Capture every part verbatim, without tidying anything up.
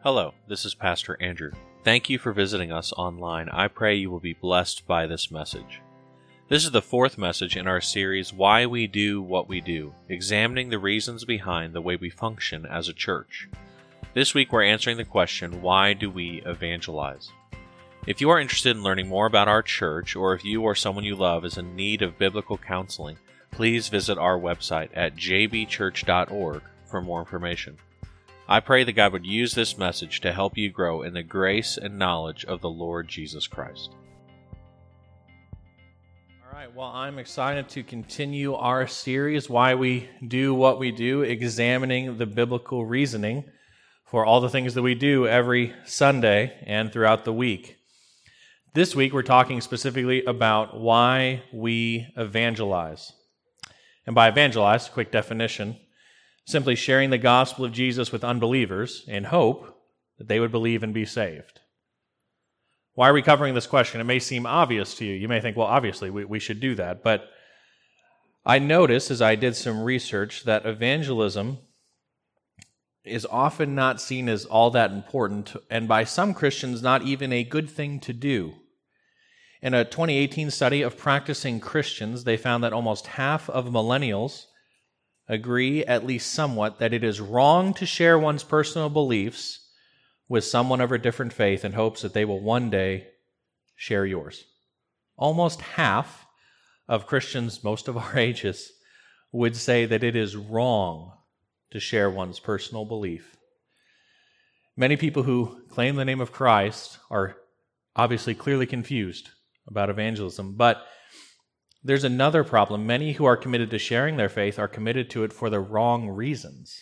Hello, this is Pastor Andrew. Thank you for visiting us online. I pray you will be blessed by this message. This is the fourth message in our series, Why We Do What We Do, examining the reasons behind the way we function as a church. This week we're answering the question, why do we evangelize? If you are interested in learning more about our church, or if you or someone you love is in need of biblical counseling, please visit our website at j b church dot org for more information. I pray that God would use this message to help you grow in the grace and knowledge of the Lord Jesus Christ. All right, well, I'm excited to continue our series, Why We Do What We Do, examining the biblical reasoning for all the things that we do every Sunday and throughout the week. This week, we're talking specifically about why we evangelize. And by evangelize, quick definition, simply sharing the gospel of Jesus with unbelievers in hope that they would believe and be saved. Why are we covering this question? It may seem obvious to you. You may think, well, obviously, we, we should do that. But I noticed as I did some research that evangelism is often not seen as all that important, and by some Christians, not even a good thing to do. In a twenty eighteen study of practicing Christians, they found that almost half of millennials agree, at least somewhat, that it is wrong to share one's personal beliefs with someone of a different faith in hopes that they will one day share yours. Almost half of Christians, most of our ages, would say that it is wrong to share one's personal belief. Many people who claim the name of Christ are obviously clearly confused about evangelism, but there's another problem. Many who are committed to sharing their faith are committed to it for the wrong reasons.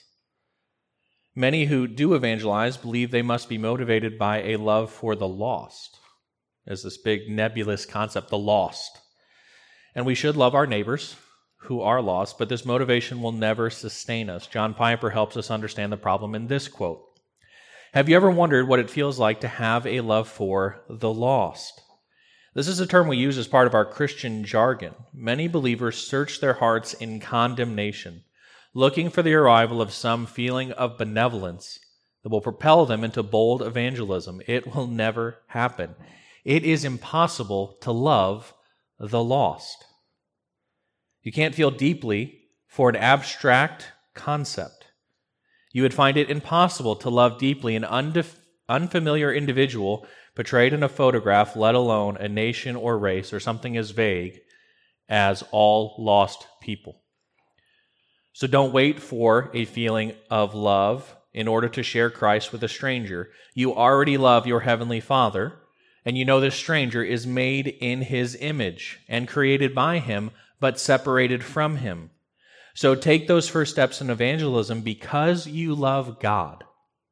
Many who do evangelize believe they must be motivated by a love for the lost. There's this big nebulous concept, the lost. And we should love our neighbors who are lost, but this motivation will never sustain us. John Piper helps us understand the problem in this quote. Have you ever wondered what it feels like to have a love for the lost? This is a term we use as part of our Christian jargon. Many believers search their hearts in condemnation, looking for the arrival of some feeling of benevolence that will propel them into bold evangelism. It will never happen. It is impossible to love the lost. You can't feel deeply for an abstract concept. You would find it impossible to love deeply an undef- unfamiliar individual portrayed in a photograph, let alone a nation or race or something as vague as all lost people. So don't wait for a feeling of love in order to share Christ with a stranger. You already love your Heavenly Father, and you know this stranger is made in His image and created by Him, but separated from Him. So take those first steps in evangelism because you love God.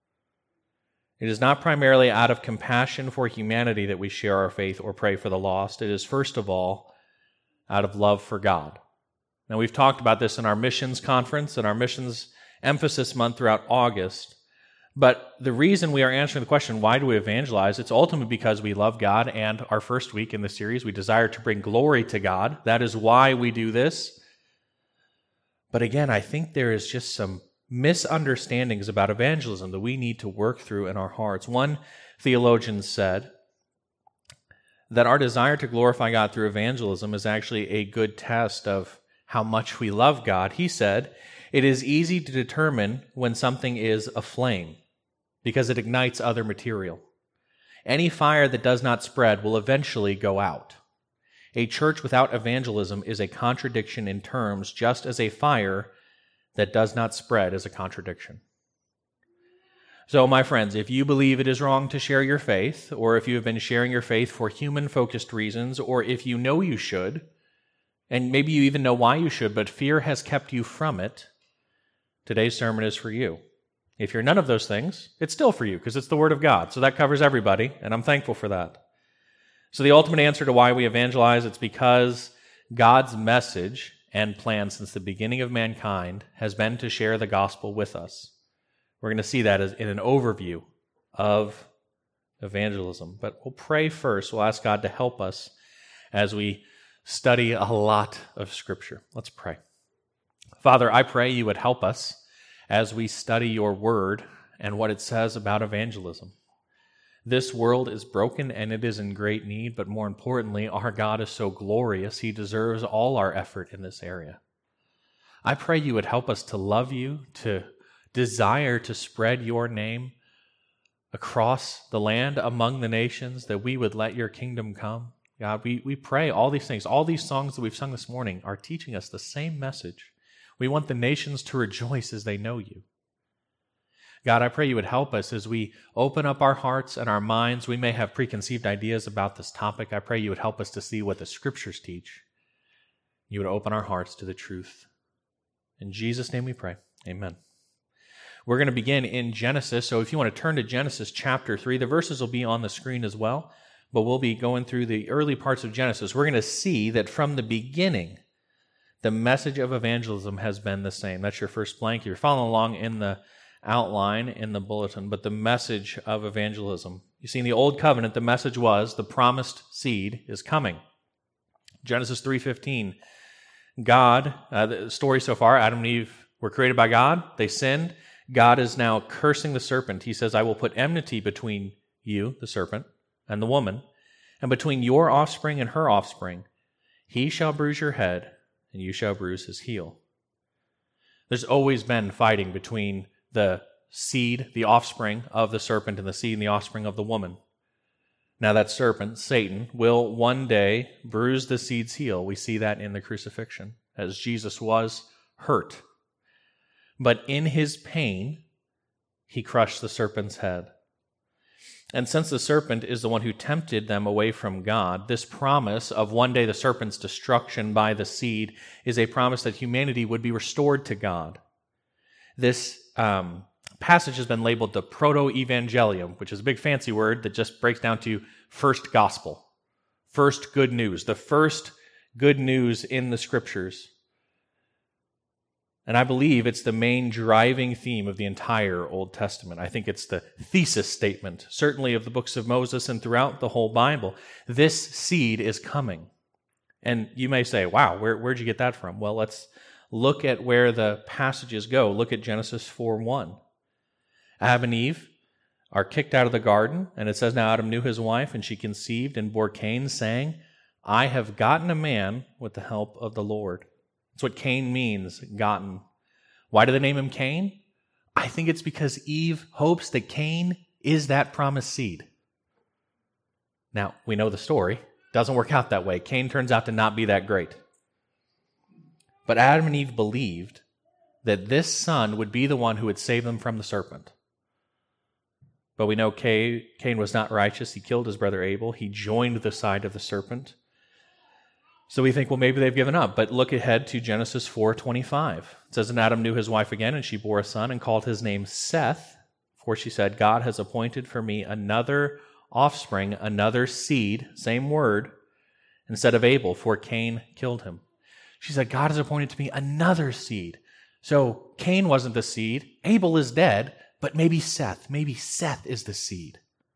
It is not primarily out of compassion for humanity that we share our faith or pray for the lost. It is first of all out of love for God. Now, we've talked about this in our missions conference and our missions emphasis month throughout August. But the reason we are answering the question, why do we evangelize? It's ultimately because we love God, and our first week in the series, we desire to bring glory to God. That is why we do this. But again, I think there is just some misunderstandings about evangelism that we need to work through in our hearts. One theologian said that our desire to glorify God through evangelism is actually a good test of how much we love God. He said, it is easy to determine when something is aflame because it ignites other material. Any fire that does not spread will eventually go out. A church without evangelism is a contradiction in terms, just as a fire that does not spread is a contradiction. So, my friends, if you believe it is wrong to share your faith, or if you have been sharing your faith for human-focused reasons, or if you know you should, and maybe you even know why you should, but fear has kept you from it, today's sermon is for you. If you're none of those things, it's still for you, because it's the Word of God. So that covers everybody, and I'm thankful for that. So the ultimate answer to why we evangelize, it's because God's message and plan since the beginning of mankind has been to share the gospel with us. We're going to see that as in an overview of evangelism. But we'll pray first. We'll ask God to help us as we study a lot of Scripture. Let's pray. Father, I pray you would help us as we study your word and what it says about evangelism. This world is broken and it is in great need, but more importantly, our God is so glorious, He deserves all our effort in this area. I pray you would help us to love you, to desire to spread your name across the land, among the nations, that we would let your kingdom come. God, we, we pray all these things. All these songs that we've sung this morning are teaching us the same message. We want the nations to rejoice as they know you. God, I pray you would help us as we open up our hearts and our minds. We may have preconceived ideas about this topic. I pray you would help us to see what the Scriptures teach. You would open our hearts to the truth. In Jesus' name we pray. Amen. We're going to begin in Genesis, so if you want to turn to Genesis chapter three, the verses will be on the screen as well, but we'll be going through the early parts of Genesis. We're going to see that from the beginning, the message of evangelism has been the same. That's your first blank. You're following along in the outline in the bulletin, but the message of evangelism. You see, in the Old Covenant, the message was the promised seed is coming. Genesis three fifteen, God, uh, the story so far, Adam and Eve were created by God. They sinned. God is now cursing the serpent. He says, I will put enmity between you, the serpent, and the woman, and between your offspring and her offspring. He shall bruise your head, and you shall bruise his heel. There's always been fighting between the seed, the offspring of the serpent, and the seed and the offspring of the woman. Now that serpent, Satan, will one day bruise the seed's heel. We see that in the crucifixion, as Jesus was hurt. But in his pain, he crushed the serpent's head. And since the serpent is the one who tempted them away from God, this promise of one day the serpent's destruction by the seed is a promise that humanity would be restored to God. This um, passage has been labeled the proto-evangelium, which is a big fancy word that just breaks down to first gospel, first good news, the first good news in the Scriptures. And I believe it's the main driving theme of the entire Old Testament. I think it's the thesis statement, certainly of the books of Moses and throughout the whole Bible. This seed is coming. And you may say, wow, where, where'd you get that from? Well, let's look at where the passages go. Look at Genesis four one. Adam and Eve are kicked out of the garden, and it says, now Adam knew his wife, and she conceived and bore Cain, saying, I have gotten a man with the help of the Lord. That's what Cain means, gotten. Why do they name him Cain? I think it's because Eve hopes that Cain is that promised seed. Now, we know the story. Doesn't work out that way. Cain turns out to not be that great. But Adam and Eve believed that this son would be the one who would save them from the serpent. But we know Cain was not righteous. He killed his brother Abel. He joined the side of the serpent. So we think, well, maybe they've given up. But look ahead to Genesis four twenty-five. It says, and Adam knew his wife again, and she bore a son, and called his name Seth, for she said, God has appointed for me another offspring, another seed, same word, instead of Abel, for Cain killed him. She said, God has appointed to me another seed. So Cain wasn't the seed. Abel is dead, but maybe Seth, maybe Seth is the seed.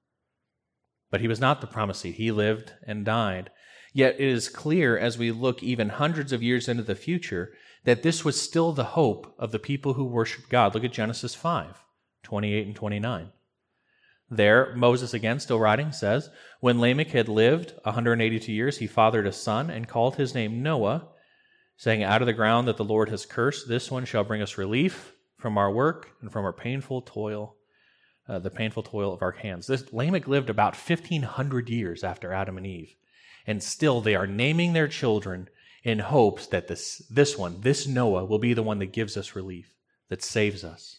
But he was not the promised seed. He lived and died. Yet it is clear as we look even hundreds of years into the future that this was still the hope of the people who worshiped God. Look at Genesis five, twenty-eight and twenty-nine. There, Moses, again, still writing, says, when Lamech had lived one hundred eighty-two years, he fathered a son and called his name Noah, saying, out of the ground that the Lord has cursed, this one shall bring us relief from our work and from our painful toil, uh, the painful toil of our hands. This Lamech lived about fifteen hundred years after Adam and Eve. And still they are naming their children in hopes that this, this one, this Noah, will be the one that gives us relief, that saves us.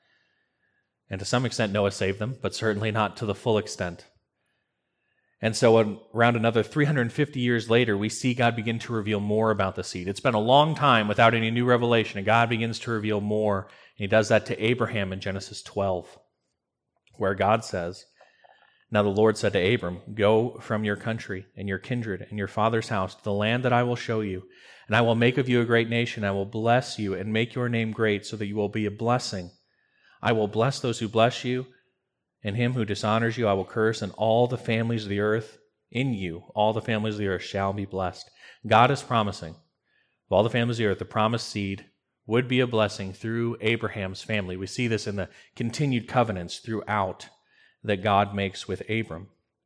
And to some extent, Noah saved them, but certainly not to the full extent. And so around another three hundred fifty years later, we see God begin to reveal more about the seed. It's been a long time without any new revelation, and God begins to reveal more. And he does that to Abraham in Genesis twelve, where God says, now the Lord said to Abram, go from your country and your kindred and your father's house to the land that I will show you, and I will make of you a great nation. I will bless you and make your name great so that you will be a blessing. I will bless those who bless you, and him who dishonors you I will curse, and all the families of the earth, in you, all the families of the earth shall be blessed. God is promising, of all the families of the earth, the promised seed would be a blessing through Abraham's family. We see this in the continued covenants throughout that God makes with Abram.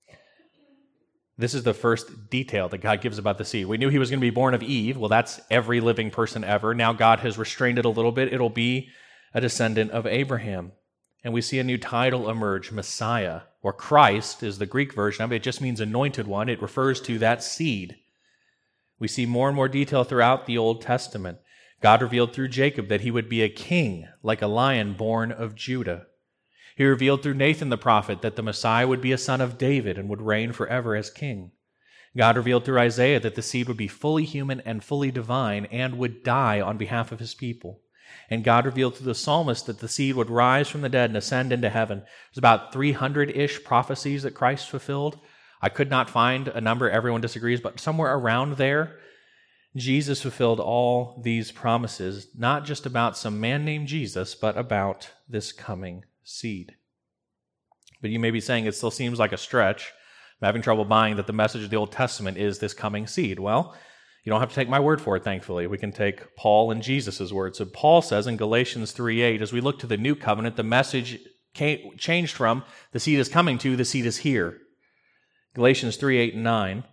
This is the first detail that God gives about the seed. We knew he was going to be born of Eve. Well, that's every living person ever. Now God has restrained it a little bit. It'll be a descendant of Abraham. And we see a new title emerge, Messiah, or Christ is the Greek version of it. It just means anointed one. It refers to that seed. We see more and more detail throughout the Old Testament. God revealed through Jacob that he would be a king, like a lion born of Judah. He revealed through Nathan the prophet that the Messiah would be a son of David and would reign forever as king. God revealed through Isaiah that the seed would be fully human and fully divine and would die on behalf of his people. And God revealed through the psalmist that the seed would rise from the dead and ascend into heaven. There's about three hundred-ish prophecies that Christ fulfilled. I could not find a number, everyone disagrees, but somewhere around there, Jesus fulfilled all these promises, not just about some man named Jesus, but about this coming seed. But you may be saying it still seems like a stretch. I'm having trouble buying that the message of the Old Testament is this coming seed. Well, you don't have to take my word for it, thankfully. We can take Paul and Jesus' word. So Paul says in Galatians three eight, as we look to the new covenant, the message came, changed from the seed is coming to the seed is here. Galatians three eight and nine.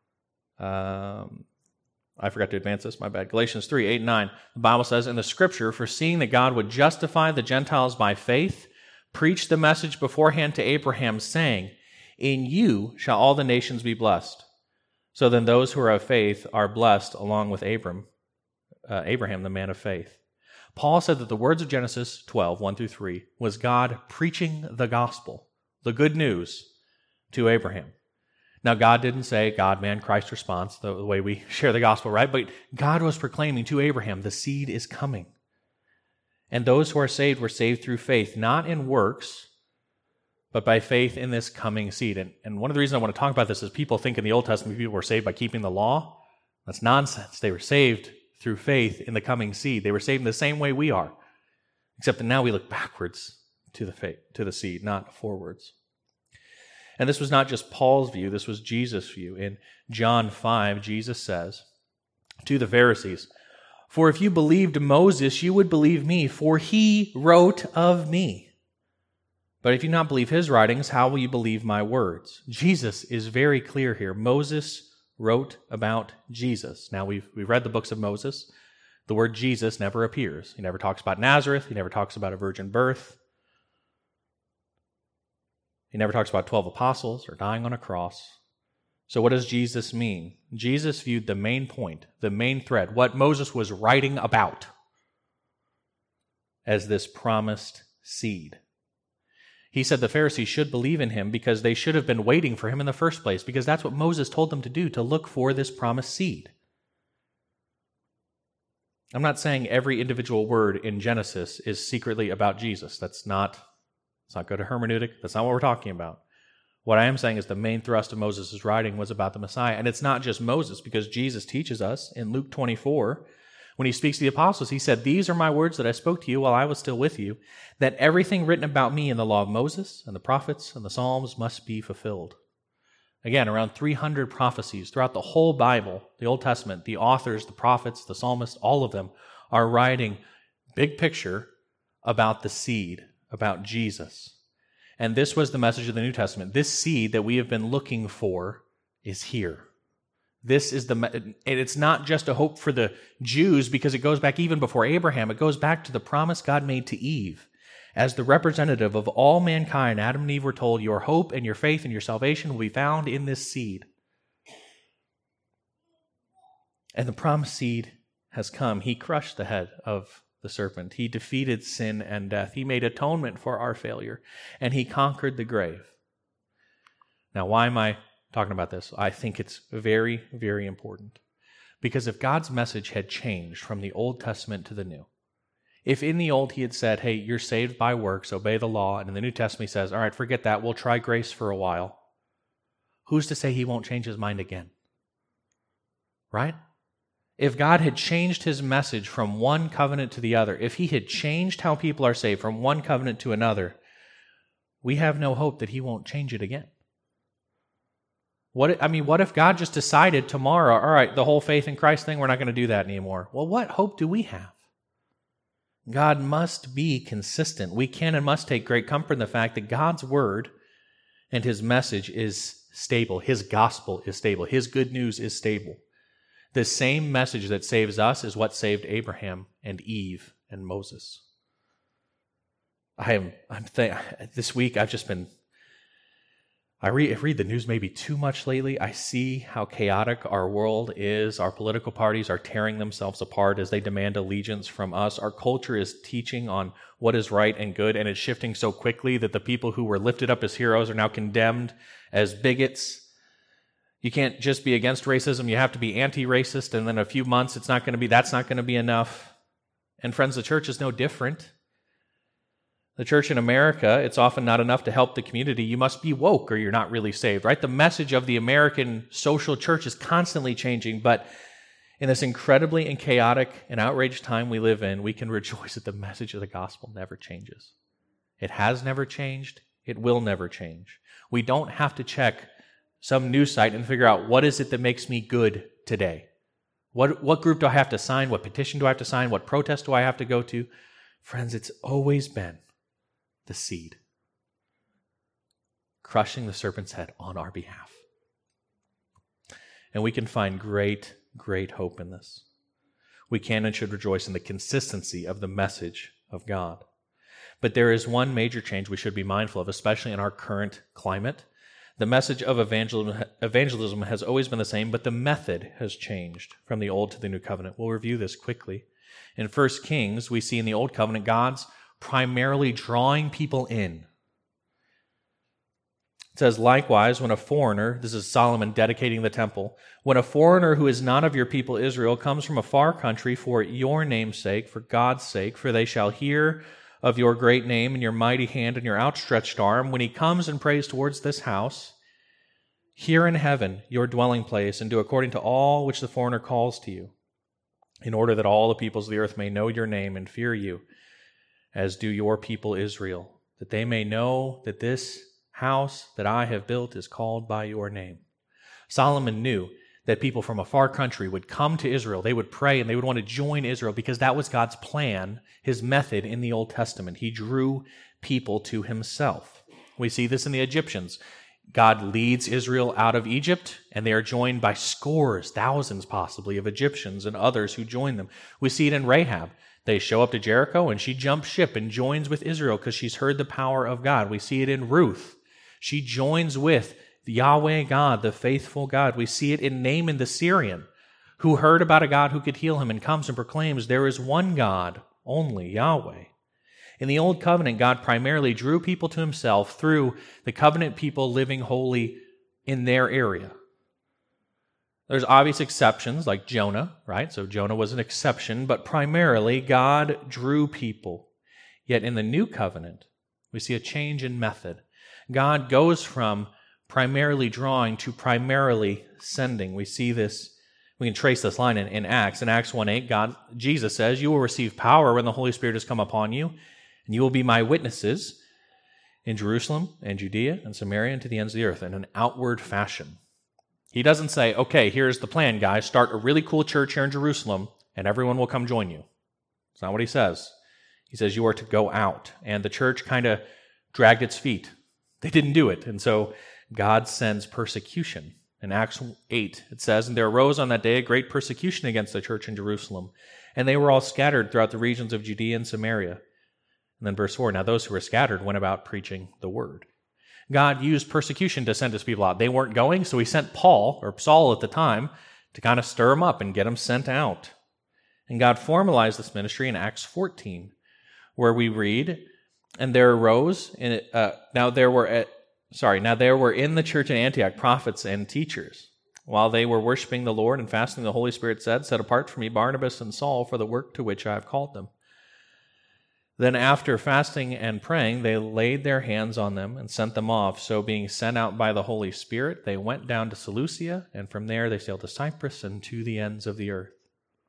Um, I forgot to advance this, my bad. Galatians three eight and nine. The Bible says, in the Scripture, foreseeing that God would justify the Gentiles by faith, preached the message beforehand to Abraham, saying, in you shall all the nations be blessed. So then those who are of faith are blessed along with Abram, uh, Abraham, the man of faith. Paul said that the words of Genesis twelve, one through three, was God preaching the gospel, the good news, to Abraham. Now, God didn't say God, man, Christ response, the, the way we share the gospel, right? But God was proclaiming to Abraham, the seed is coming. And those who are saved were saved through faith, not in works, but by faith in this coming seed. And, and one of the reasons I want to talk about this is people think in the Old Testament people were saved by keeping the law. That's nonsense. They were saved through faith in the coming seed. They were saved in the same way we are, except that now we look backwards to the faith, to the seed, not forwards. And this was not just Paul's view, this was Jesus' view. In John five, Jesus says to the Pharisees, for if you believed Moses, you would believe me, for he wrote of me. But if you not believe his writings, how will you believe my words? Jesus is very clear here. Moses wrote about Jesus. Now, we've, we've read the books of Moses. The word Jesus never appears. He never talks about Nazareth. He never talks about a virgin birth. He never talks about twelve apostles or dying on a cross. So what does Jesus mean? Jesus viewed the main point, the main thread, what Moses was writing about, as this promised seed. He said the Pharisees should believe in him because they should have been waiting for him in the first place, because that's what Moses told them to do, to look for this promised seed. I'm not saying every individual word in Genesis is secretly about Jesus. That's not, it's not good hermeneutic. That's not what we're talking about. What I am saying is the main thrust of Moses' writing was about the Messiah. And it's not just Moses, because Jesus teaches us in Luke twenty-four, when he speaks to the apostles, he said, these are my words that I spoke to you while I was still with you, that everything written about me in the law of Moses and the prophets and the Psalms must be fulfilled. Again, around three hundred prophecies throughout the whole Bible, the Old Testament, the authors, the prophets, the psalmists, all of them are writing big picture about the seed, about Jesus. And this was the message of the New Testament. This seed that we have been looking for is here. This is the, and it's not just a hope for the Jews because it goes back even before Abraham. It goes back to the promise God made to Eve. As the representative of all mankind, Adam and Eve were told, your hope and your faith and your salvation will be found in this seed. And the promised seed has come. He crushed the head of the serpent. He defeated sin and death. He made atonement for our failure, and he conquered the grave. Now, why am I talking about this? I think it's very, very important. Because if God's message had changed from the Old Testament to the New, if in the Old he had said, hey, you're saved by works, obey the law, and in the New Testament he says, all right, forget that, we'll try grace for a while, who's to say he won't change his mind again? Right? If God had changed his message from one covenant to the other, if he had changed how people are saved from one covenant to another, we have no hope that he won't change it again. What I mean, what if God just decided tomorrow, all right, the whole faith in Christ thing, we're not going to do that anymore? Well, what hope do we have? God must be consistent. We can and must take great comfort in the fact that God's word and his message is stable. His gospel is stable. His good news is stable. The same message that saves us is what saved Abraham and Eve and Moses. I am, I'm th- this week I've just been, I read, I read the news maybe too much lately. I see how chaotic our world is. Our political parties are tearing themselves apart as they demand allegiance from us. Our culture is teaching on what is right and good, and it's shifting so quickly that the people who were lifted up as heroes are now condemned as bigots. You can't just be against racism, you have to be anti-racist, and then in a few months it's not going to be, that's not going to be enough. And friends, the church is no different. The church in America, it's often not enough to help the community. You must be woke or you're not really saved, right? The message of the American social church is constantly changing, but in this incredibly and chaotic and outraged time we live in, we can rejoice that the message of the gospel never changes. It has never changed. It will never change. We don't have to check some news site and figure out what is it that makes me good today. What, what group do I have to sign? What petition do I have to sign? What protest do I have to go to? Friends, it's always been the seed crushing the serpent's head on our behalf. And we can find great, great hope in this. We can and should rejoice in the consistency of the message of God. But there is one major change we should be mindful of, especially in our current climate. The message of evangelism, evangelism has always been the same, but the method has changed from the Old to the New Covenant. We'll review this quickly. In First Kings, we see in the Old Covenant, God's primarily drawing people in. It says, likewise, when a foreigner, this is Solomon dedicating the temple, when a foreigner who is not of your people Israel comes from a far country for your name's sake, for God's sake, for they shall hear of your great name and your mighty hand and your outstretched arm, when he comes and prays towards this house, hear in heaven your dwelling place, and do according to all which the foreigner calls to you, in order that all the peoples of the earth may know your name and fear you, as do your people Israel, that they may know that this house that I have built is called by your name. Solomon knew that people from a far country would come to Israel. They would pray and they would want to join Israel because that was God's plan, his method in the Old Testament. He drew people to himself. We see this in the Egyptians. God leads Israel out of Egypt, and they are joined by scores, thousands possibly, of Egyptians and others who join them. We see it in Rahab. They show up to Jericho, and she jumps ship and joins with Israel because she's heard the power of God. We see it in Ruth. She joins with Yahweh God, the faithful God. We see it in Naaman the Syrian, who heard about a God who could heal him and comes and proclaims there is one God, only Yahweh. In the Old Covenant, God primarily drew people to himself through the covenant people living holy in their area. There's obvious exceptions like Jonah, right? So Jonah was an exception, but primarily God drew people. Yet in the New Covenant, we see a change in method. God goes from primarily drawing to primarily sending. We see this, we can trace this line in, in Acts. In Acts one eight, God, Jesus says, you will receive power when the Holy Spirit has come upon you, and you will be my witnesses in Jerusalem and Judea and Samaria and to the ends of the earth in an outward fashion. He doesn't say, okay, here's the plan, guys. Start a really cool church here in Jerusalem, and everyone will come join you. That's not what he says. He says you are to go out. And the church kind of dragged its feet. They didn't do it. And so God sends persecution. In Acts eight, it says, and there arose on that day a great persecution against the church in Jerusalem, and they were all scattered throughout the regions of Judea and Samaria. And then verse four, now those who were scattered went about preaching the word. God used persecution to send his people out. They weren't going, so he sent Paul, or Saul at the time, to kind of stir them up and get them sent out. And God formalized this ministry in Acts fourteen, where we read, and there arose, in, uh, now there were, at, sorry, now there were in the church in Antioch prophets and teachers. While they were worshiping the Lord and fasting, the Holy Spirit said, set apart for me Barnabas and Saul for the work to which I have called them. Then after fasting and praying, they laid their hands on them and sent them off. So being sent out by the Holy Spirit, they went down to Seleucia, and from there they sailed to Cyprus and to the ends of the earth.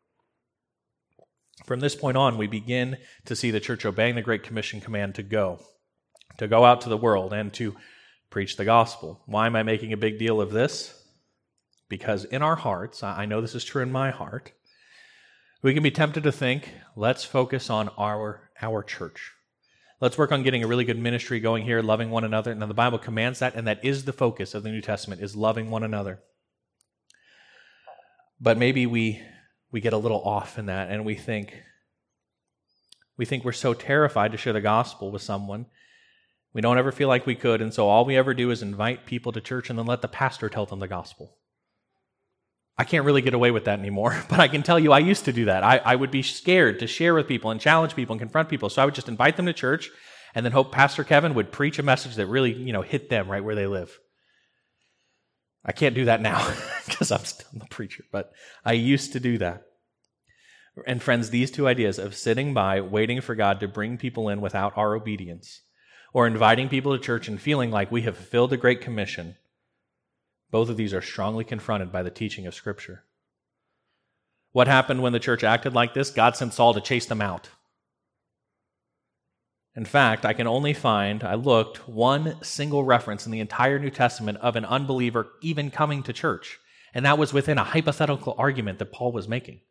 From this point on, we begin to see the church obeying the Great Commission command to go, to go out to the world and to preach the gospel. Why am I making a big deal of this? Because in our hearts, I know this is true in my heart, We can be tempted to think, let's focus on our, our church. Let's work on getting a really good ministry going here, loving one another. And the Bible commands that, and that is the focus of the New Testament, is loving one another. But maybe we we get a little off in that, and we think we think we're so terrified to share the gospel with someone. We don't ever feel like we could, and so all we ever do is invite people to church and then let the pastor tell them the gospel. I can't really get away with that anymore, but I can tell you I used to do that. I, I would be scared to share with people and challenge people and confront people, so I would just invite them to church and then hope Pastor Kevin would preach a message that really, you know, hit them right where they live. I can't do that now because I'm still the preacher, but I used to do that. And friends, these two ideas of sitting by, waiting for God to bring people in without our obedience, or inviting people to church and feeling like we have fulfilled the Great Commission, both of these are strongly confronted by the teaching of Scripture. What happened when the church acted like this? God sent Saul to chase them out. In fact, I can only find, I looked, one single reference in the entire New Testament of an unbeliever even coming to church, and that was within a hypothetical argument that Paul was making.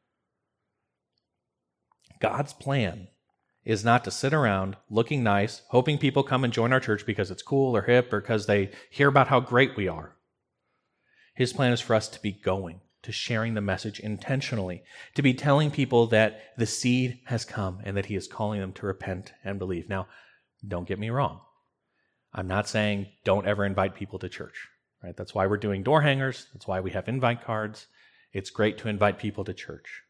God's plan is not to sit around looking nice, hoping people come and join our church because it's cool or hip or because they hear about how great we are. His plan is for us to be going, to sharing the message intentionally, to be telling people that the seed has come and that he is calling them to repent and believe. Now, don't get me wrong. I'm not saying don't ever invite people to church, right? That's why we're doing door hangers. That's why we have invite cards. It's great to invite people to church.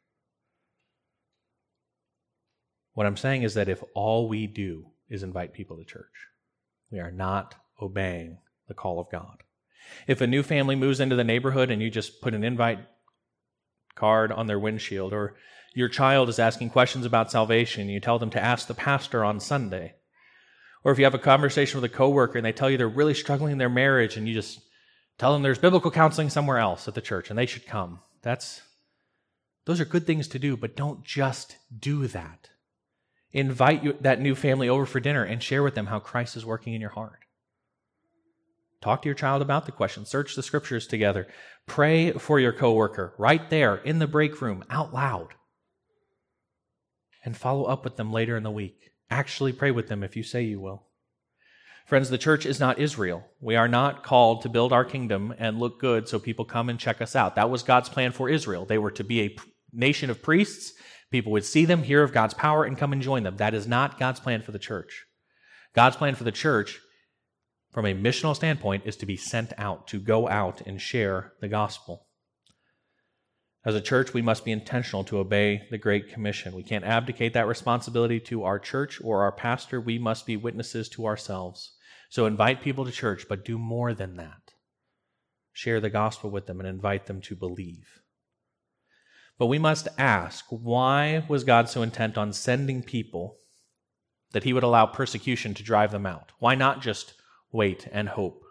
What I'm saying is that if all we do is invite people to church, we are not obeying the call of God. If a new family moves into the neighborhood and you just put an invite card on their windshield, or your child is asking questions about salvation, you tell them to ask the pastor on Sunday, or if you have a conversation with a coworker and they tell you they're really struggling in their marriage and you just tell them there's biblical counseling somewhere else at the church and they should come. That's, those are good things to do, but don't just do that. Invite you, that new family over for dinner and share with them how Christ is working in your heart. Talk to your child about the question. Search the scriptures together. Pray for your coworker right there in the break room out loud. And follow up with them later in the week. Actually pray with them if you say you will. Friends, the church is not Israel. We are not called to build our kingdom and look good so people come and check us out. That was God's plan for Israel. They were to be a nation of priests. People would see them, hear of God's power, and come and join them. That is not God's plan for the church. God's plan for the church, from a missional standpoint, is to be sent out, to go out and share the gospel. As a church, we must be intentional to obey the Great Commission. We can't abdicate that responsibility to our church or our pastor. We must be witnesses to ourselves. So invite people to church, but do more than that. Share the gospel with them and invite them to believe. But we must ask, why was God so intent on sending people that he would allow persecution to drive them out? Why not just wait and hope?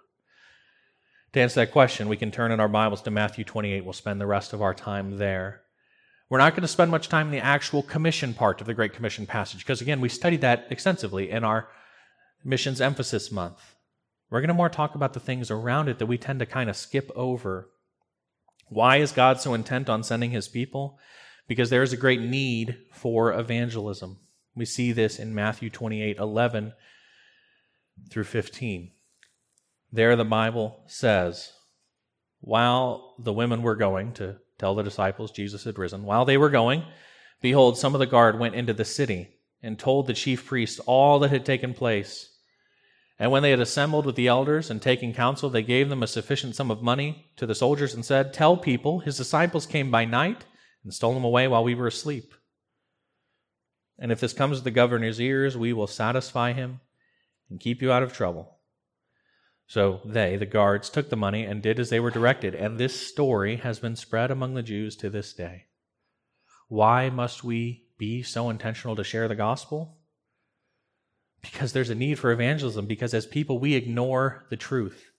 To answer that question, we can turn in our Bibles to Matthew twenty-eight. We'll spend the rest of our time there. We're not going to spend much time in the actual commission part of the Great Commission passage, because again, we studied that extensively in our Missions Emphasis Month. We're going to more talk about the things around it that we tend to kind of skip over. Why is God so intent on sending his people? Because there is a great need for evangelism. We see this in Matthew twenty-eight, eleven through fifteen. There the Bible says, while the women were going to tell the disciples Jesus had risen, while they were going, behold, some of the guard went into the city and told the chief priests all that had taken place. And when they had assembled with the elders and taken counsel, they gave them a sufficient sum of money to the soldiers and said, tell people, his disciples came by night and stole him away while we were asleep. And if this comes to the governor's ears, we will satisfy him and keep you out of trouble. So they, the guards, took the money and did as they were directed. And this story has been spread among the Jews to this day. Why must we be so intentional to share the gospel? Because there's a need for evangelism, because as people, we ignore the truth.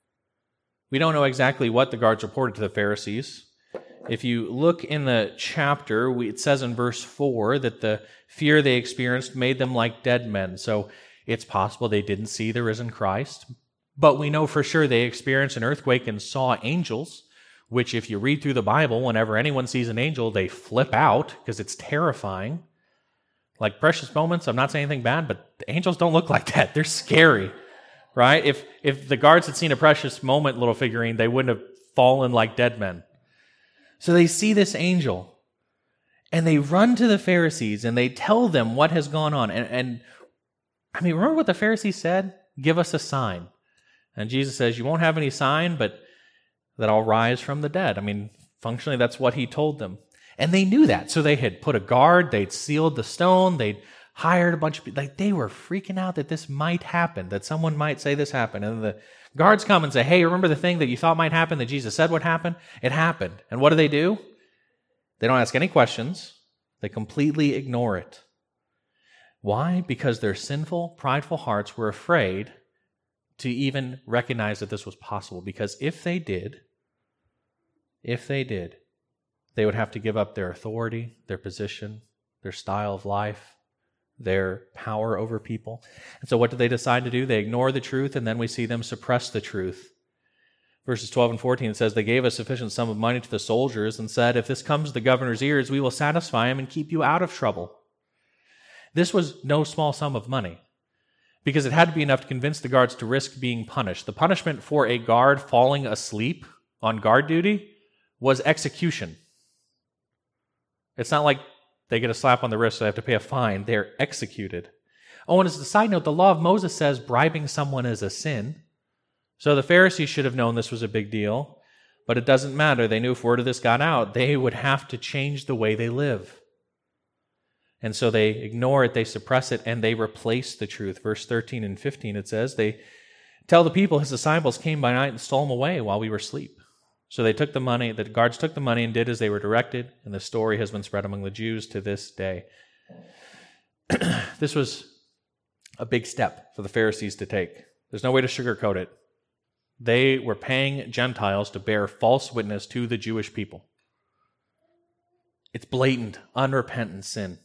We don't know exactly what the guards reported to the Pharisees. If you look in the chapter, we, it says in verse four that the fear they experienced made them like dead men. So it's possible they didn't see the risen Christ, but we know for sure they experienced an earthquake and saw angels. which if you read through the Bible, whenever anyone sees an angel, they flip out because it's terrifying. Like precious moments, I'm not saying anything bad, but the angels don't look like that. They're scary, right? If if the guards had seen a precious moment little figurine, they wouldn't have fallen like dead men. So they see this angel, and they run to the Pharisees, and they tell them what has gone on. And, and I mean, remember what the Pharisees said? Give us a sign. And Jesus says, you won't have any sign, but that I'll rise from the dead. I mean, functionally, that's what he told them. And they knew that. So they had put a guard, they'd sealed the stone, they'd hired a bunch of people. Like, they were freaking out that this might happen, that someone might say this happened. And the guards come and say, hey, remember the thing that you thought might happen, that Jesus said would happen? It happened. And what do they do? They don't ask any questions. They completely ignore it. Why? Because their sinful, prideful hearts were afraid to even recognize that this was possible. Because if they did, if they did, they would have to give up their authority, their position, their style of life, their power over people. And so what do they decide to do? They ignore the truth, and then we see them suppress the truth. Verses twelve and fourteen, it says, they gave a sufficient sum of money to the soldiers and said, if this comes to the governor's ears, we will satisfy him and keep you out of trouble. This was no small sum of money, because it had to be enough to convince the guards to risk being punished. The punishment for a guard falling asleep on guard duty was execution. It's not like they get a slap on the wrist, so they have to pay a fine. They're executed. Oh, and as a side note, the law of Moses says bribing someone is a sin. So the Pharisees should have known this was a big deal, but it doesn't matter. They knew if word of this got out, they would have to change the way they live. And so they ignore it, they suppress it, and they replace the truth. Verse thirteen and fifteen, it says, they tell the people his disciples came by night and stole him away while we were asleep. So they took the money, the guards took the money and did as they were directed, and the story has been spread among the Jews to this day. This was a big step for the Pharisees to take. There's no way to sugarcoat it. They were paying Gentiles to bear false witness to the Jewish people. It's blatant, unrepentant sin.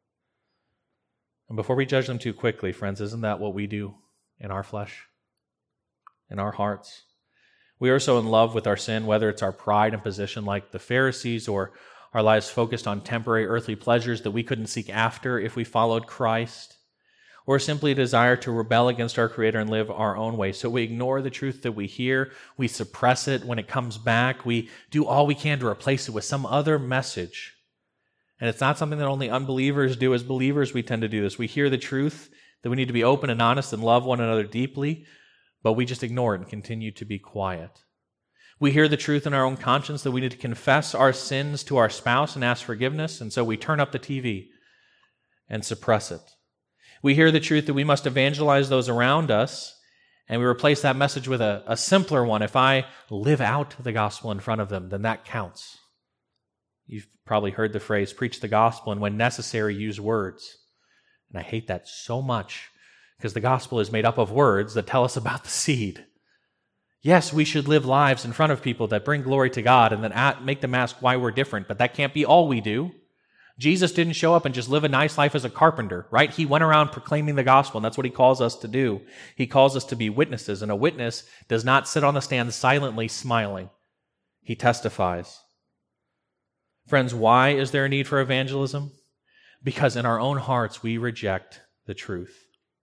And before we judge them too quickly, friends, isn't that what we do in our flesh, in our hearts? We are so in love with our sin, whether it's our pride and position like the Pharisees or our lives focused on temporary earthly pleasures that we couldn't seek after if we followed Christ, or simply a desire to rebel against our Creator and live our own way. So we ignore the truth that we hear, we suppress it when it comes back, we do all we can to replace it with some other message. And it's not something that only unbelievers do. As believers, we tend to do this. We hear the truth that we need to be open and honest and love one another deeply, but we just ignore it and continue to be quiet. We hear the truth in our own conscience that we need to confess our sins to our spouse and ask forgiveness, and so we turn up the T V and suppress it. We hear the truth that we must evangelize those around us, and we replace that message with a, a simpler one. If I live out the gospel in front of them, then that counts. You've probably heard the phrase, preach the gospel, and when necessary, use words. And I hate that so much, because the gospel is made up of words that tell us about the seed. Yes, we should live lives in front of people that bring glory to God and then make them ask why we're different, but that can't be all we do. Jesus didn't show up and just live a nice life as a carpenter, right? He went around proclaiming the gospel, and that's what he calls us to do. He calls us to be witnesses, and a witness does not sit on the stand silently smiling. He testifies. Friends, why is there a need for evangelism? Because in our own hearts we reject the truth.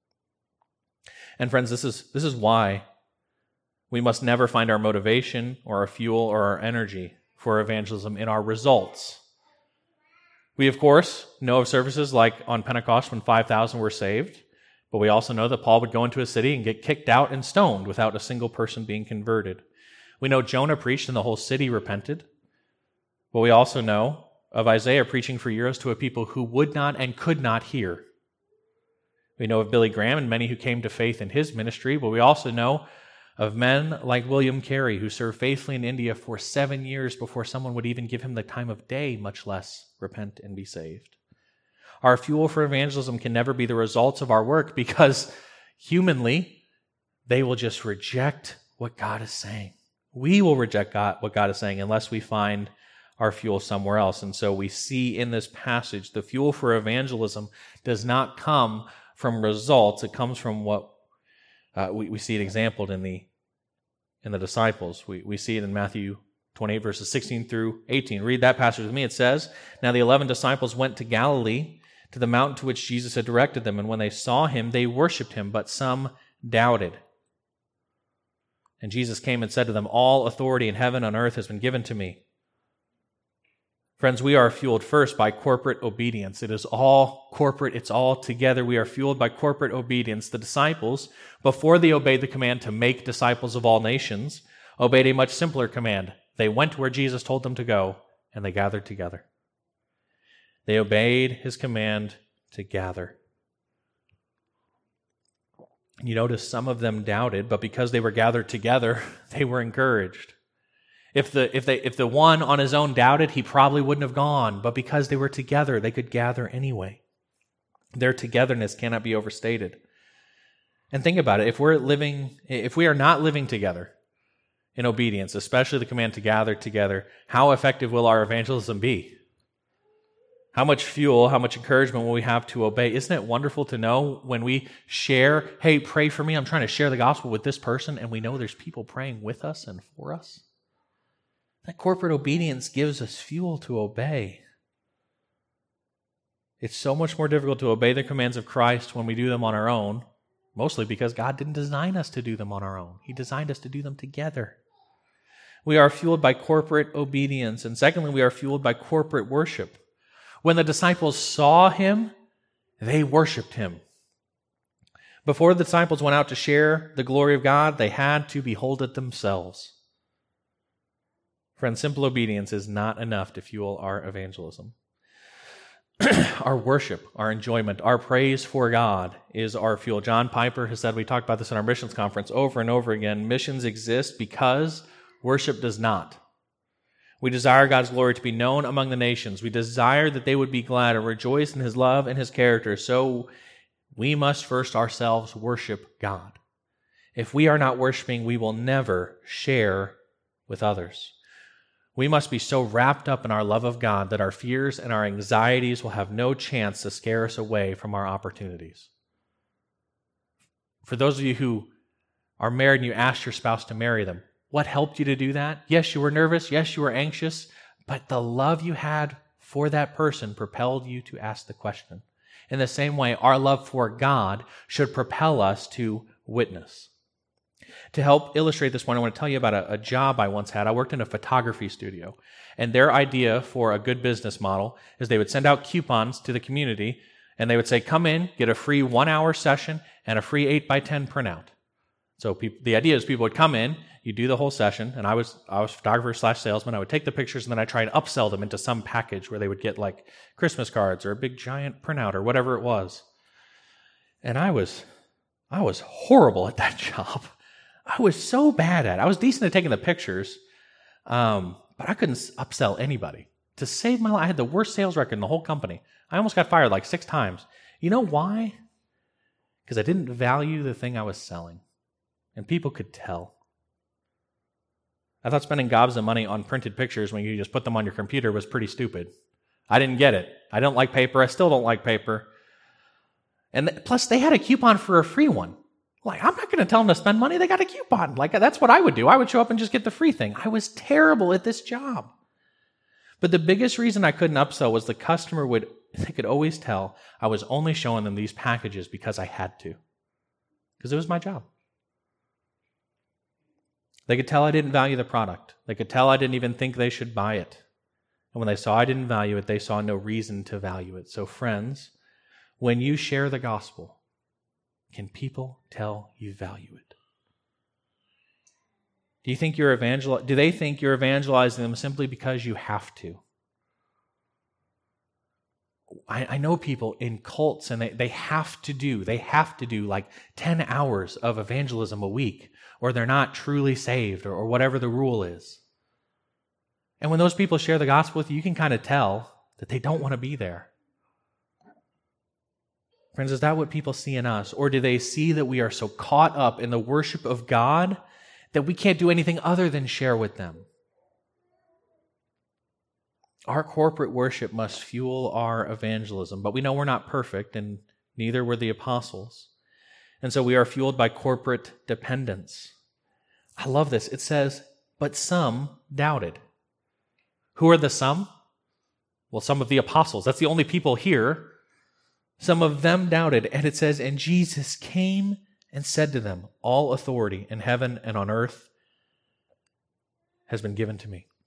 And friends, this is this is why we must never find our motivation or our fuel or our energy for evangelism in our results. We, of course, know of services like on Pentecost when five thousand were saved, but we also know that Paul would go into a city and get kicked out and stoned without a single person being converted. We know Jonah preached and the whole city repented, but we also know of Isaiah preaching for years to a people who would not and could not hear. We know of Billy Graham and many who came to faith in his ministry, but we also know of men like William Carey, who served faithfully in India for seven years before someone would even give him the time of day, much less repent and be saved. Our fuel for evangelism can never be the results of our work, because humanly, they will just reject what God is saying. We will reject God, what God is saying unless we find our fuel somewhere else. And so we see in this passage, the fuel for evangelism does not come from results. It comes from what Uh, we, we see it exampled in the in the disciples. We we see it in Matthew twenty-eight, verses sixteen through eighteen. Read that passage with me. It says, "Now the eleven disciples went to Galilee, to the mountain to which Jesus had directed them, and when they saw him, they worshipped him, but some doubted. And Jesus came and said to them, 'All authority in heaven and on earth has been given to me.'" Friends, we are fueled first by corporate obedience. It is all corporate. It's all together. We are fueled by corporate obedience. The disciples, before they obeyed the command to make disciples of all nations, obeyed a much simpler command. They went where Jesus told them to go, and they gathered together. They obeyed his command to gather. You notice some of them doubted, but because they were gathered together, they were encouraged. If the if they if the one on his own doubted, he probably wouldn't have gone, but because they were together, they could gather anyway. Their togetherness cannot be overstated. And think about it, if we're living if we are not living together in obedience, especially the command to gather together, how effective will our evangelism be? How much fuel, how much encouragement will we have to obey? Isn't it wonderful to know when we share, hey, pray for me, I'm trying to share the gospel with this person, and we know there's people praying with us and for us? That corporate obedience gives us fuel to obey. It's so much more difficult to obey the commands of Christ when we do them on our own, mostly because God didn't design us to do them on our own. He designed us to do them together. We are fueled by corporate obedience. And secondly, we are fueled by corporate worship. When the disciples saw him, they worshiped him. Before the disciples went out to share the glory of God, they had to behold it themselves. Friends, simple obedience is not enough to fuel our evangelism. Our worship, our enjoyment, our praise for God is our fuel. John Piper has said, we talked about this in our missions conference over and over again, missions exist because worship does not. We desire God's glory to be known among the nations. We desire that they would be glad and rejoice in his love and his character. So we must first ourselves worship God. If we are not worshiping, we will never share with others. We must be so wrapped up in our love of God that our fears and our anxieties will have no chance to scare us away from our opportunities. For those of you who are married and you asked your spouse to marry them, what helped you to do that? Yes, you were nervous. Yes, you were anxious. But the love you had for that person propelled you to ask the question. In the same way, our love for God should propel us to witness. To help illustrate this point, I want to tell you about a, a job I once had. I worked in a photography studio, and their idea for a good business model is they would send out coupons to the community, and they would say, come in, get a free one-hour session and a free eight by ten printout. So people, the idea is people would come in, you do the whole session, and I was I was photographer slash salesman. I would take the pictures, and then I try and upsell them into some package where they would get like Christmas cards or a big giant printout or whatever it was. And I was I was horrible at that job. I was so bad at it. I was decent at taking the pictures, um, but I couldn't upsell anybody. To save my life, I had the worst sales record in the whole company. I almost got fired like six times. You know why? Because I didn't value the thing I was selling, and people could tell. I thought spending gobs of money on printed pictures when you just put them on your computer was pretty stupid. I didn't get it. I don't like paper. I still don't like paper. And th- plus, they had a coupon for a free one. Like, I'm not going to tell them to spend money. They got a coupon. Like, that's what I would do. I would show up and just get the free thing. I was terrible at this job. But the biggest reason I couldn't upsell was the customer would, they could always tell I was only showing them these packages because I had to. Because it was my job. They could tell I didn't value the product. They could tell I didn't even think they should buy it. And when they saw I didn't value it, they saw no reason to value it. So friends, when you share the gospel, can people tell you value it? Do you think you're evangel- Do they think you're evangelizing them simply because you have to? I, I know people in cults, and they, they have to do, they have to do like ten hours of evangelism a week, or they're not truly saved, or, or whatever the rule is. And when those people share the gospel with you, you can kind of tell that they don't want to be there. Friends, is that what people see in us? Or do they see that we are so caught up in the worship of God that we can't do anything other than share with them? Our corporate worship must fuel our evangelism, but we know we're not perfect, and neither were the apostles. And so we are fueled by corporate dependence. I love this. It says, but some doubted. Who are the some? Well, some of the apostles. That's the only people here. Some of them doubted. And it says, and Jesus came and said to them, all authority in heaven and on earth has been given to me.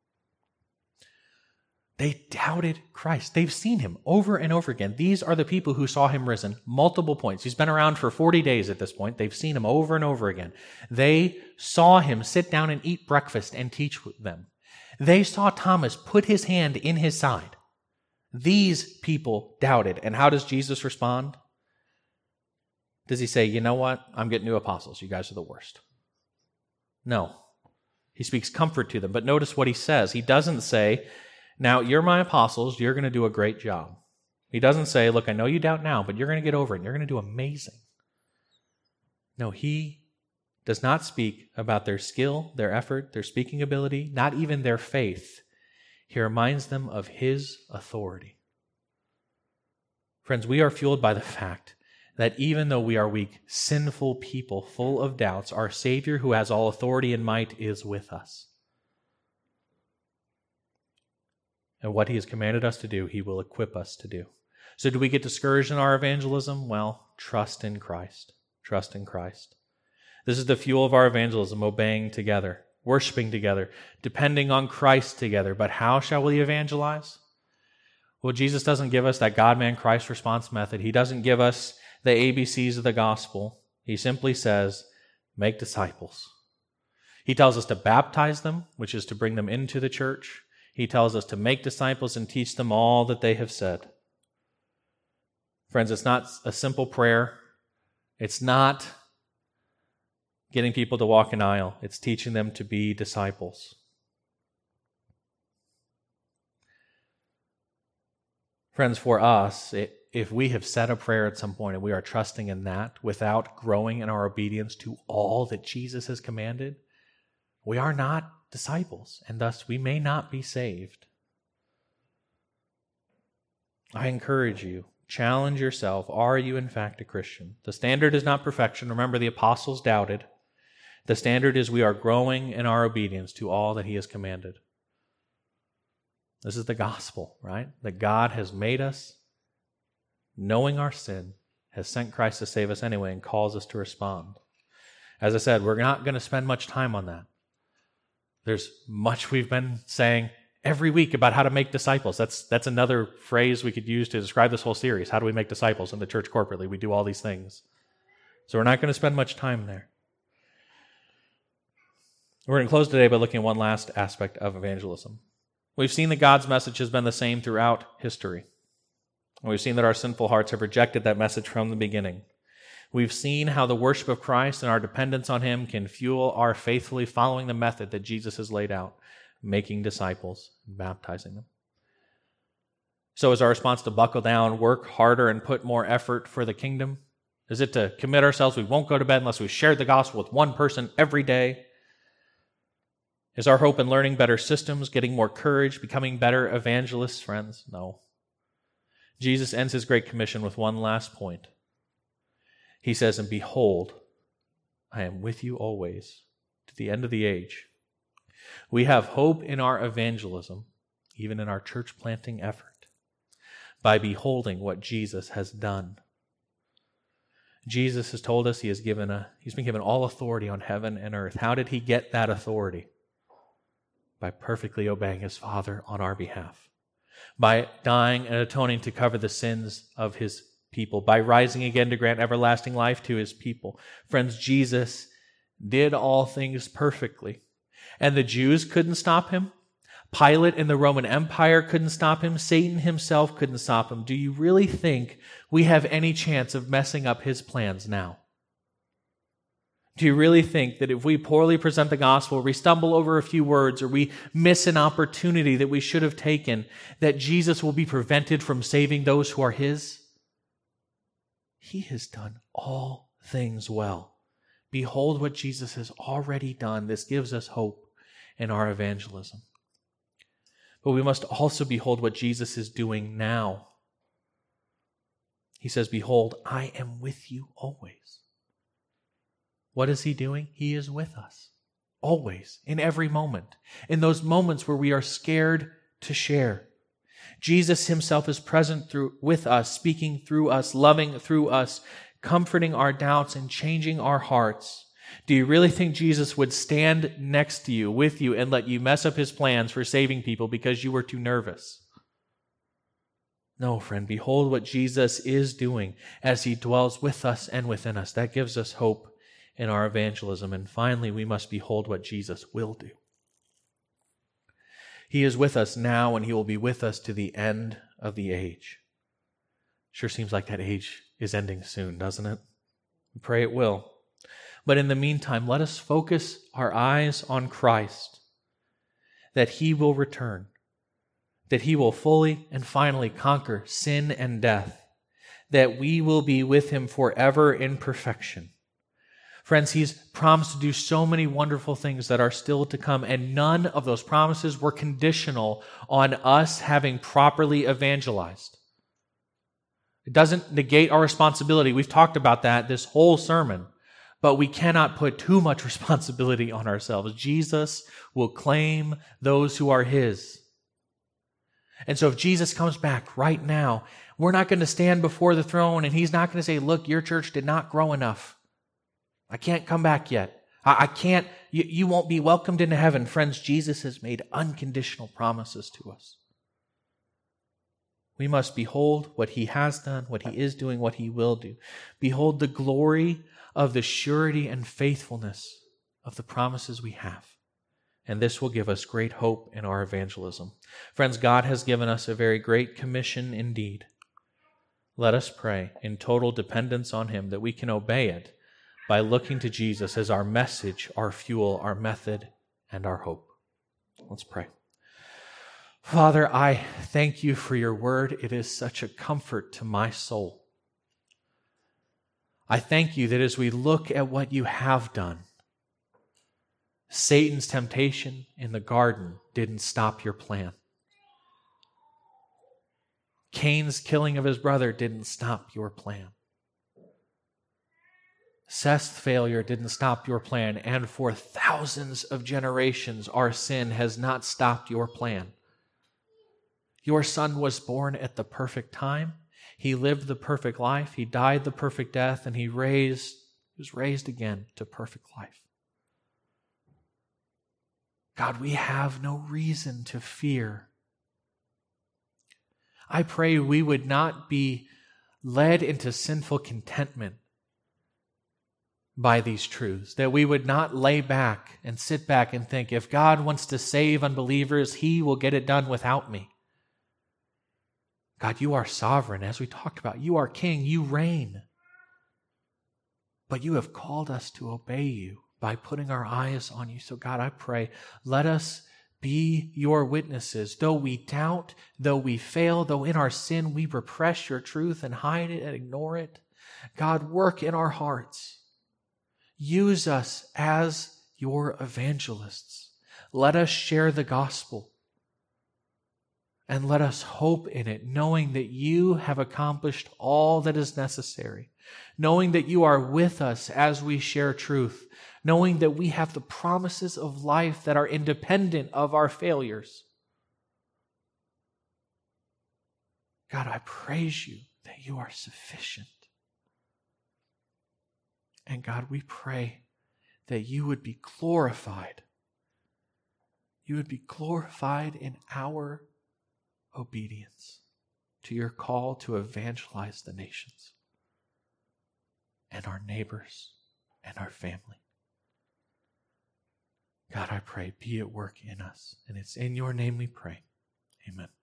They doubted Christ. They've seen him over and over again. These are the people who saw him risen multiple points. He's been around for forty days at this point. They've seen him over and over again. They saw him sit down and eat breakfast and teach them. They saw Thomas put his hand in his side. These people doubted. And how does Jesus respond? Does he say, you know what? I'm getting new apostles. You guys are the worst. No. He speaks comfort to them. But notice what he says. He doesn't say, now, you're my apostles, you're going to do a great job. He doesn't say, look, I know you doubt now, but you're going to get over it, and you're going to do amazing. No, he does not speak about their skill, their effort, their speaking ability, not even their faith. He reminds them of his authority. Friends, we are fueled by the fact that even though we are weak, sinful people full of doubts, our Savior, who has all authority and might, is with us. And what he has commanded us to do, he will equip us to do. So do we get discouraged in our evangelism? Well, trust in Christ. Trust in Christ. This is the fuel of our evangelism, obeying together, worshiping together, depending on Christ together. But how shall we evangelize? Well, Jesus doesn't give us that God-man-Christ response method. He doesn't give us the A B Cs of the gospel. He simply says, make disciples. He tells us to baptize them, which is to bring them into the church. He tells us to make disciples and teach them all that they have said. Friends, it's not a simple prayer. It's not getting people to walk an aisle. It's teaching them to be disciples. Friends, for us, it, if we have said a prayer at some point and we are trusting in that without growing in our obedience to all that Jesus has commanded, we are not disciples, and thus we may not be saved. I encourage you, challenge yourself. Are you in fact a Christian? The standard is not perfection. Remember, the apostles doubted. The standard is we are growing in our obedience to all that he has commanded. This is the gospel, right? That God has made us, knowing our sin, has sent Christ to save us anyway, and calls us to respond. As I said, we're not going to spend much time on that. There's much we've been saying every week about how to make disciples. That's that's another phrase we could use to describe this whole series. How do we make disciples in the church corporately? We do all these things. So we're not going to spend much time there. We're going to close today by looking at one last aspect of evangelism. We've seen that God's message has been the same throughout history. And we've seen that our sinful hearts have rejected that message from the beginning. We've seen how the worship of Christ and our dependence on him can fuel our faithfully following the method that Jesus has laid out, making disciples and baptizing them. So is our response to buckle down, work harder, and put more effort for the kingdom? Is it to commit ourselves? We won't go to bed unless we share the gospel with one person every day. Is our hope in learning better systems, getting more courage, becoming better evangelists, friends? No. Jesus ends his Great Commission with one last point. He says, and behold, I am with you always to the end of the age. We have hope in our evangelism, even in our church planting effort, by beholding what Jesus has done. Jesus has told us he has given a, he's been given all authority on heaven and earth. How did he get that authority? By perfectly obeying his Father on our behalf. By dying and atoning to cover the sins of his people, by rising again to grant everlasting life to his people. Friends, Jesus did all things perfectly. And the Jews couldn't stop him. Pilate in the Roman Empire couldn't stop him. Satan himself couldn't stop him. Do you really think we have any chance of messing up his plans now? Do you really think that if we poorly present the gospel, or we stumble over a few words, or we miss an opportunity that we should have taken, that Jesus will be prevented from saving those who are his? He has done all things well. Behold what Jesus has already done. This gives us hope in our evangelism. But we must also behold what Jesus is doing now. He says, behold, I am with you always. What is he doing? He is with us always, in every moment, in those moments where we are scared to share. Jesus himself is present through, with us, speaking through us, loving through us, comforting our doubts and changing our hearts. Do you really think Jesus would stand next to you, with you, and let you mess up his plans for saving people because you were too nervous? No, friend, behold what Jesus is doing as he dwells with us and within us. That gives us hope in our evangelism. And finally, we must behold what Jesus will do. He is with us now, and he will be with us to the end of the age. Sure seems like that age is ending soon, doesn't it? We pray it will. But in the meantime, let us focus our eyes on Christ, that he will return, that he will fully and finally conquer sin and death, that we will be with him forever in perfection. Friends, he's promised to do so many wonderful things that are still to come, and none of those promises were conditional on us having properly evangelized. It doesn't negate our responsibility. We've talked about that this whole sermon, but we cannot put too much responsibility on ourselves. Jesus will claim those who are his. And so if Jesus comes back right now, we're not going to stand before the throne and he's not going to say, look, your church did not grow enough. I can't come back yet. I, I can't, you, you won't be welcomed into heaven. Friends, Jesus has made unconditional promises to us. We must behold what he has done, what he is doing, what he will do. Behold the glory of the surety and faithfulness of the promises we have. And this will give us great hope in our evangelism. Friends, God has given us a very great commission indeed. Let us pray in total dependence on him that we can obey it by looking to Jesus as our message, our fuel, our method, and our hope. Let's pray. Father, I thank you for your word. It is such a comfort to my soul. I thank you that as we look at what you have done, Satan's temptation in the garden didn't stop your plan. Cain's killing of his brother didn't stop your plan. Seth's failure didn't stop your plan, and for thousands of generations, our sin has not stopped your plan. Your son was born at the perfect time. He lived the perfect life. He died the perfect death, and he raised, he was raised again to perfect life. God, we have no reason to fear. I pray we would not be led into sinful contentment by these truths, that we would not lay back and sit back and think, if God wants to save unbelievers, he will get it done without me. God, you are sovereign. As we talked about, you are king, you reign. But you have called us to obey you by putting our eyes on you. So God, I pray, let us be your witnesses. Though we doubt, though we fail, though in our sin we repress your truth and hide it and ignore it, God, work in our hearts. Use us as your evangelists. Let us share the gospel. And let us hope in it, knowing that you have accomplished all that is necessary, knowing that you are with us as we share truth, knowing that we have the promises of life that are independent of our failures. God, I praise you that you are sufficient. And God, we pray that you would be glorified. You would be glorified in our obedience to your call to evangelize the nations and our neighbors and our family. God, I pray, be at work in us. And it's in your name we pray. Amen.